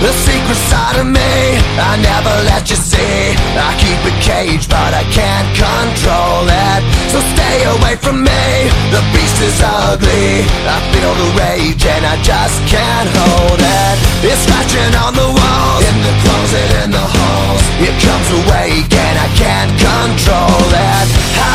The secret side of me I never let you see. I keep it caged but I can't control it. So stay away from me, the beast is ugly. I feel the rage and I just can't hold it. It's scratching on the walls, in the closet, in the halls. It comes awake and I can't control it.